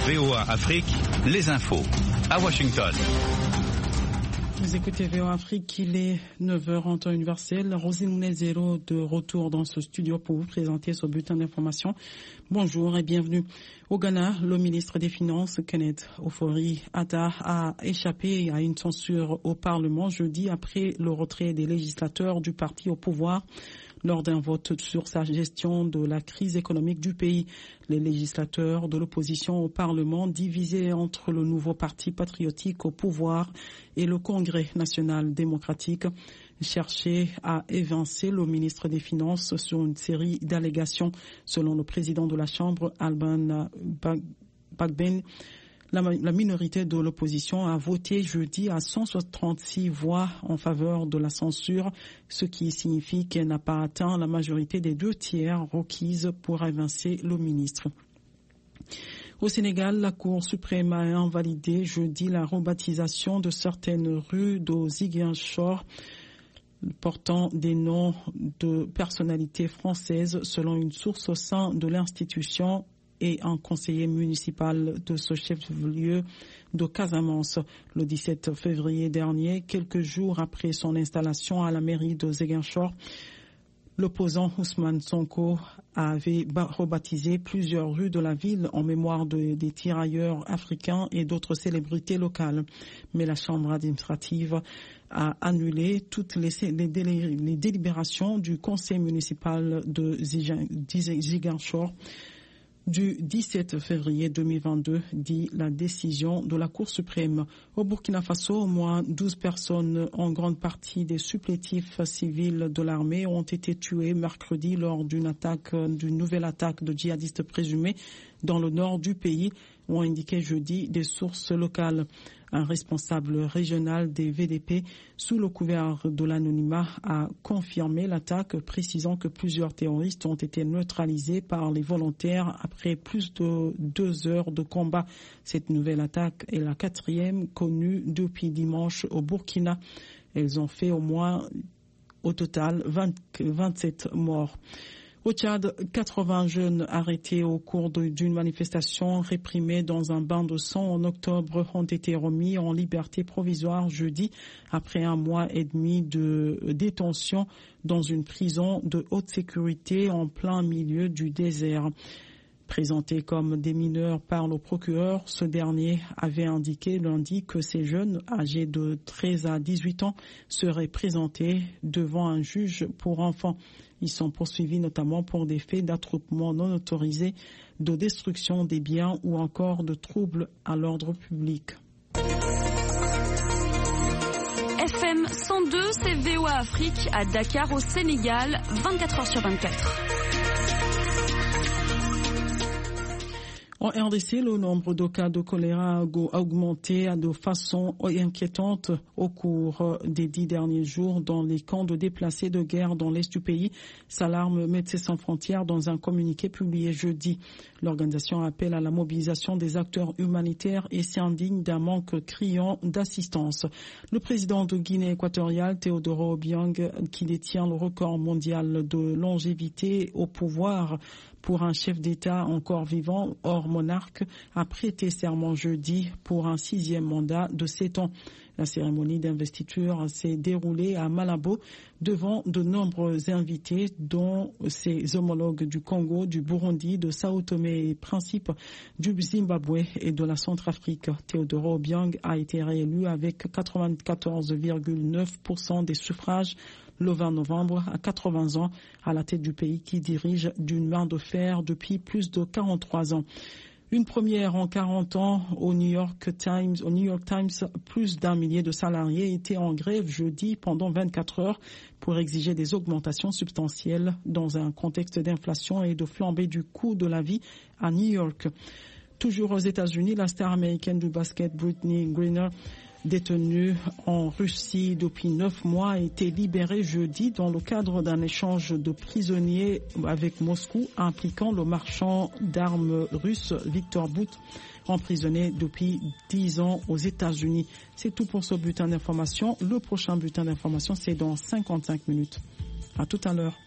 VOA Afrique, les infos. À Washington. Vous écoutez VOA Afrique, il est 9h en temps universel. Rosine Nezero de retour dans ce studio pour vous présenter ce bulletin d'information. Bonjour et bienvenue. Au Ghana, le ministre des Finances, Kenneth Ofori-Atta, a échappé à une censure au Parlement jeudi après le retrait des législateurs du parti au pouvoir lors d'un vote sur sa gestion de la crise économique du pays. Les législateurs de l'opposition au Parlement, divisés entre le nouveau parti patriotique au pouvoir et le Congrès national démocratique, cherchaient à évincer le ministre des Finances sur une série d'allégations. Selon le président de la Chambre, Alban Bagbin, la minorité de l'opposition a voté jeudi à 136 voix en faveur de la censure, ce qui signifie qu'elle n'a pas atteint la majorité des 2 tiers requises pour évincer le ministre. Au Sénégal, la Cour suprême a invalidé jeudi la rebaptisation de certaines rues de Ziguinchor portant des noms de personnalités françaises selon une source au sein de l'institution et un conseiller municipal de ce chef-lieu de Casamance. Le 17 février dernier, quelques jours après son installation à la mairie de Ziguinchor, l'opposant Ousmane Sonko avait rebaptisé plusieurs rues de la ville en mémoire des tirailleurs africains et d'autres célébrités locales. Mais la Chambre administrative a annulé toutes les délibérations du conseil municipal de Ziguinchor du 17 février 2022, dit la décision de la Cour suprême. Au Burkina Faso, au moins 12 personnes, en grande partie des supplétifs civils de l'armée, ont été tuées mercredi lors d'une nouvelle attaque de djihadistes présumés dans le nord du pays, ont indiqué jeudi des sources locales. Un responsable régional des VDP, sous le couvert de l'anonymat, a confirmé l'attaque, précisant que plusieurs terroristes ont été neutralisés par les volontaires après plus de 2 heures de combat. Cette nouvelle attaque est la 4e connue depuis dimanche au Burkina. Elles ont fait au total 27 morts. Au Tchad, 80 jeunes arrêtés au cours d'une manifestation réprimée dans un bain de sang en octobre ont été remis en liberté provisoire jeudi après 1 mois et demi de détention dans une prison de haute sécurité en plein milieu du désert. Présentés comme des mineurs par le procureur, ce dernier avait indiqué lundi que ces jeunes, âgés de 13 à 18 ans, seraient présentés devant un juge pour enfants. Ils sont poursuivis notamment pour des faits d'attroupement non autorisé, de destruction des biens ou encore de troubles à l'ordre public. FM 102, c'est VOA Afrique à Dakar au Sénégal, 24h/24. En RDC, le nombre de cas de choléra a augmenté de façon inquiétante au cours des 10 derniers jours dans les camps de déplacés de guerre dans l'est du pays, s'alarme Médecins sans frontières dans un communiqué publié jeudi. L'organisation appelle à la mobilisation des acteurs humanitaires et s'indigne d'un manque criant d'assistance. Le président de Guinée équatoriale, Teodoro Obiang, qui détient le record mondial de longévité au pouvoir pour un chef d'État encore vivant, hors monarque, a prêté serment jeudi pour un 6e mandat de 7 ans. La cérémonie d'investiture s'est déroulée à Malabo devant de nombreux invités, dont ses homologues du Congo, du Burundi, de Sao Tomé et Principe, du Zimbabwe et de la Centrafrique. Teodoro Obiang a été réélu avec 94,9% des suffrages le 20 novembre à 80 ans à la tête du pays qui dirige d'une main de fer depuis plus de 43 ans. Une première en 40 ans au New York Times, plus d'1 millier de salariés étaient en grève jeudi pendant 24 heures pour exiger des augmentations substantielles dans un contexte d'inflation et de flambée du coût de la vie à New York. Toujours aux États-Unis, la star américaine du basket Brittney Griner, détenue en Russie depuis 9 mois, a été libérée jeudi dans le cadre d'un échange de prisonniers avec Moscou impliquant le marchand d'armes russe Victor Bout, emprisonné depuis 10 ans aux États-Unis. C'est tout pour ce bulletin d'information. Le prochain bulletin d'information, c'est dans 55 minutes. À tout à l'heure.